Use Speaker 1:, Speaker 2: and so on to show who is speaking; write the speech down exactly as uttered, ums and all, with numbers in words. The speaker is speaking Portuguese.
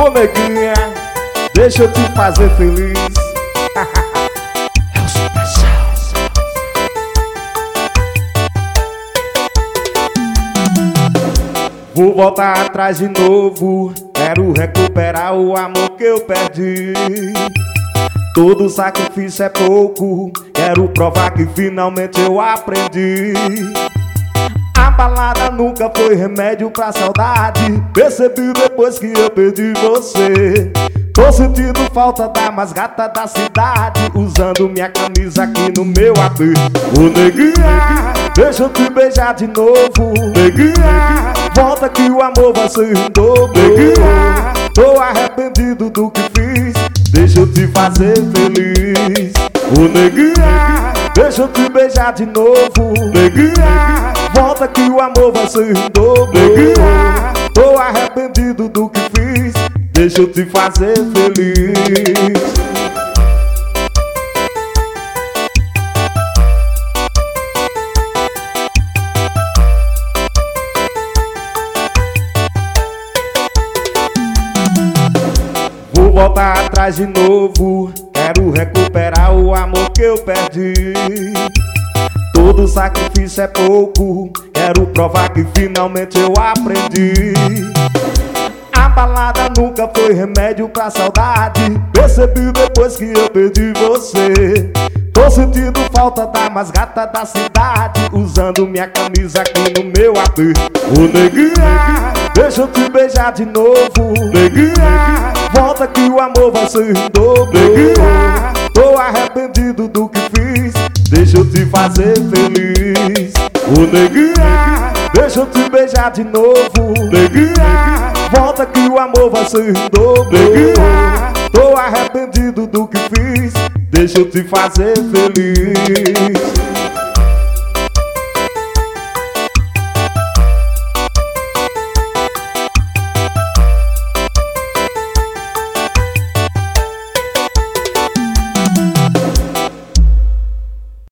Speaker 1: Ô neguinha, deixa eu te fazer feliz.
Speaker 2: É o Super Charles.
Speaker 1: Vou voltar atrás de novo, quero recuperar o amor que eu perdi. Todo sacrifício é pouco, quero provar que finalmente eu aprendi. A balada nunca foi remédio pra saudade, percebi depois que eu perdi você. Tô sentindo falta da mais gata da cidade, usando minha camisa aqui no meu A P. Ô neguinha, deixa eu te beijar de novo. Neguinha, volta que o amor vai ser em dobro. Neguinha, tô arrependido do que fiz, deixa eu te fazer feliz. Ô neguinha, deixa eu te beijar de novo. Neguinha, volta que o amor vai ser em dobro. Neguinha, tô arrependido do que fiz, deixa eu te fazer feliz. Vou voltar atrás de novo, quero recuperar o amor que eu perdi. Todo sacrifício é pouco, quero provar que finalmente eu aprendi. A balada nunca foi remédio pra saudade, percebi depois que eu perdi você. Tô sentindo falta da mais gata da cidade, usando minha camisa aqui no meu A P. Ô neguinha, deixa eu te beijar de novo. Neguinha, volta que o amor vai ser em dobro. Neguinha, tô arrependido do que fiz, deixa eu te fazer feliz. Ô neguinha, deixa eu te beijar de novo. Neguinha, volta que o amor vai ser em dobro. Neguinha, tô arrependido do que fiz, deixa eu te fazer feliz.